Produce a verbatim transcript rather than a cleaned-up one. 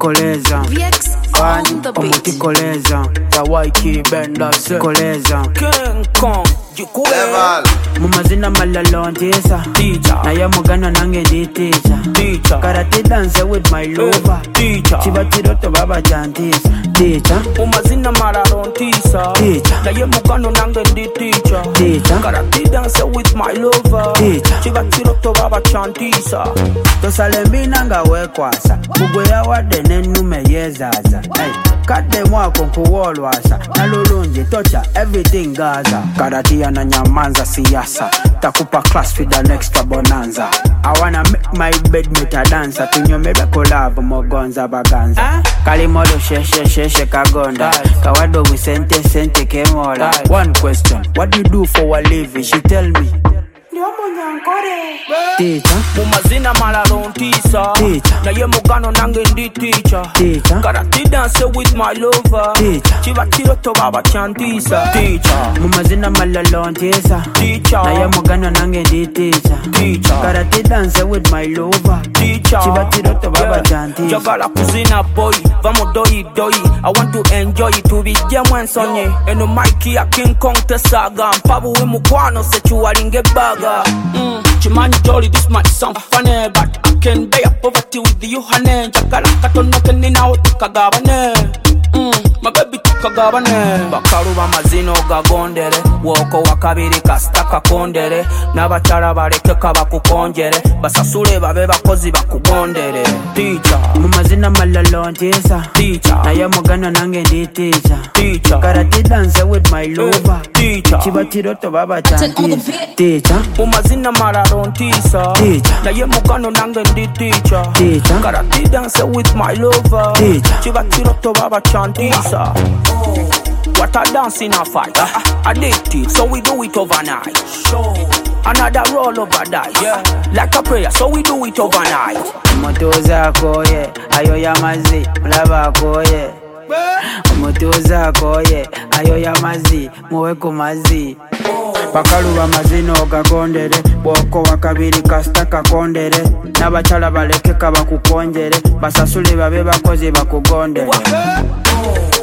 Koleza Omuti koleza Tawaiki benda se Koleza King Kong Jikuwe Mumazina malalo ntisa Teacher Naye mugano nange ndi teacher Teacher Karate dance with my lover Teacher Chiba chiroto baba jantisa Teacher Mumazina malalo ntisa Teacher Naye mugano nange ndi teacher Teacher Karate dance with my lover Teacher Chiba chiroto baba chantisa Tosale mbina nga wekwasa Mugwe ya wade nenume yezaza Hey Kade mwako nkuwolwasa Nalulunji tocha everything gaza Karatia na nyamanza siyasa Takupa class with an extra bonanza I wanna make my bed meta dancer Tunyomebe collab mogonza baganza ah? Kalimodo sheshe sheshe kagonda Kawado wisente sente kemola One question, what do you do for a living? She tell me Teacher Mumazina malalo ntisa Teacher Naye mugano nange ndi teacher Teacher Karate dance with my lover Teacher Chiba chiroto baba chantisa Teacher Mumazina malalo ntisa Teacher Naye mugano nange ndi teacher Teacher Karate dance with my lover Teacher Chiba chiroto baba chantisa Jagala kuzina boy Vamo doi doi I want to enjoy it to be jemwe nsonye Eno Mikey ya King Kong tesaga Mpabu we mukwano sechuwalinge baga mm. Chimani jolly this might sound funny But I can bear poverty with you honey Jagala katono kenina o tukagabane mm. My baby tukagabane Bakaluba mazino gagondere Woko wakabiri kastaka kondere Nabachala baleke kabakukonjere Basasule babe bakozi bakugondere Teacher Mumazina malalo ntisa Teacher Naye mugano nange ndi teacher Teacher Karate dance with my lover Teacher Chiba chiroto baba chantisa Teacher Mumazina malalo ntisa Teacher Naye mugano nange ndi teacher Teacher Karate dance with my lover Teacher Chiba chiroto baba chantisa What a dance in a fight uh, Addicted, so we do it overnight Show. Another roll over dice yeah. Like a prayer, so we do it overnight Motoza koye, ayo ya mazi Mulaba koye Motoza koye, ayo ya mazi Muwe kumazi Bakaluba mazino gagondere Boko wakabiri kasta kakondere Nabachala baleke kabakukonjere Basasule babe bakozi bakugondere